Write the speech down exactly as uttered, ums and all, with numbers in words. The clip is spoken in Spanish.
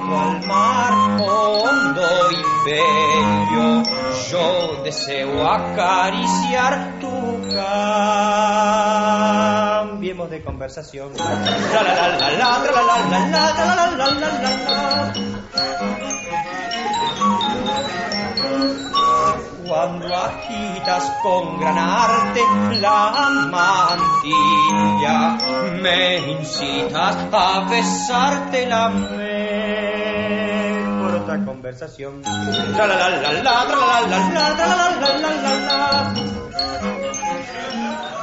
junto al mar, hondo y bello, yo deseo acariciar tu cara. Cambiemos de conversación. La la la la la la la la la la la la la la. Cuando agitas con gran arte la mantilla, me incitas a besarte la mejor. Otra conversación. La la la la la la la la la la la la la la.